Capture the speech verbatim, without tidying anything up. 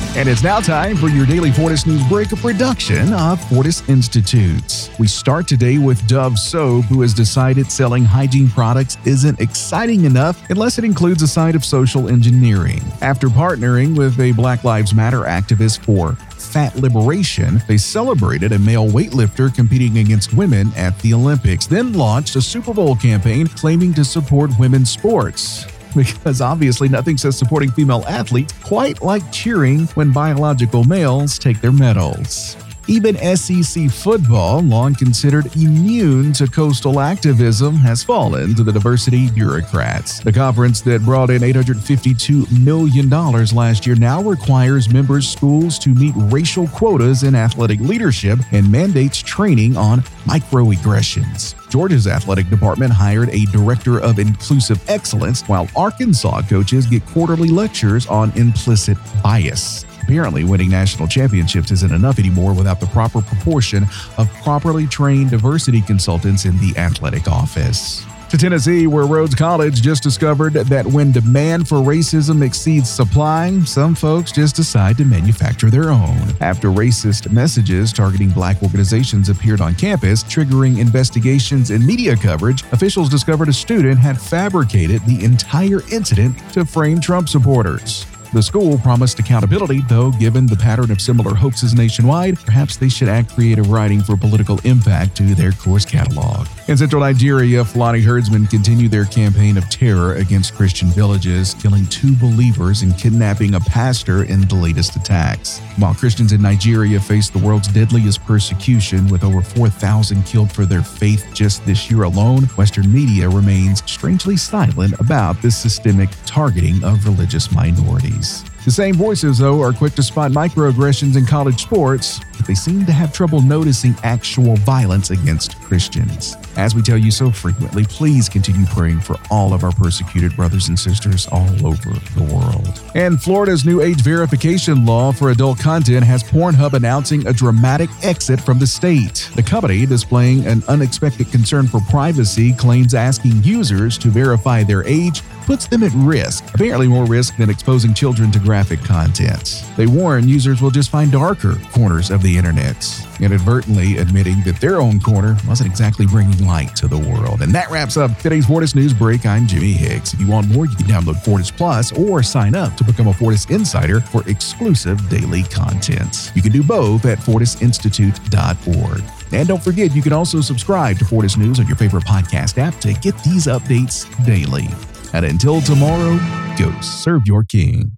And it's now time for your daily Fortis News Break, a production of Fortis Institute. We start today with Dove Soap, who has decided selling hygiene products isn't exciting enough unless it includes a side of social engineering. After partnering with a Black Lives Matter activist for fat liberation, they celebrated a male weightlifter competing against women at the Olympics, then launched a Super Bowl campaign claiming to support women's sports. Because obviously nothing says supporting female athletes quite like cheering when biological males take their medals. Even S E C football, long considered immune to coastal activism, has fallen to the diversity bureaucrats. The conference that brought in eight hundred fifty-two million dollars last year now requires members' schools to meet racial quotas in athletic leadership and mandates training on microaggressions. Georgia's athletic department hired a director of inclusive excellence, while Arkansas coaches get quarterly lectures on implicit bias. Apparently, winning national championships isn't enough anymore without the proper proportion of properly trained diversity consultants in the athletic office. To Tennessee, where Rhodes College just discovered that when demand for racism exceeds supply, some folks just decide to manufacture their own. After racist messages targeting black organizations appeared on campus, triggering investigations and media coverage, officials discovered a student had fabricated the entire incident to frame Trump supporters. The school promised accountability, though given the pattern of similar hoaxes nationwide, perhaps they should add creative writing for political impact to their course catalog. In central Nigeria, Fulani herdsmen continue their campaign of terror against Christian villages, killing two believers and kidnapping a pastor in the latest attacks. While Christians in Nigeria face the world's deadliest persecution, with over four thousand killed for their faith just this year alone, Western media remains strangely silent about this systemic targeting of religious minorities. The same voices, though, are quick to spot microaggressions in college sports, but they seem to have trouble noticing actual violence against Christians. As we tell you so frequently, please continue praying for all of our persecuted brothers and sisters all over the world. And Florida's new age verification law for adult content has Pornhub announcing a dramatic exit from the state. The company, displaying an unexpected concern for privacy, claims asking users to verify their age puts them at risk, apparently more risk than exposing children to graphic content. They warn users will just find darker corners of the internet, inadvertently admitting that their own corner wasn't exactly bringing light to the world. And that wraps up today's Fortis News Break. I'm Jimmy Hicks. If you want more, you can download Fortis Plus or sign up to become a Fortis Insider for exclusive daily content. You can do both at fortis institute dot org. And don't forget, you can also subscribe to Fortis News on your favorite podcast app to get these updates daily. And until tomorrow, go serve your king.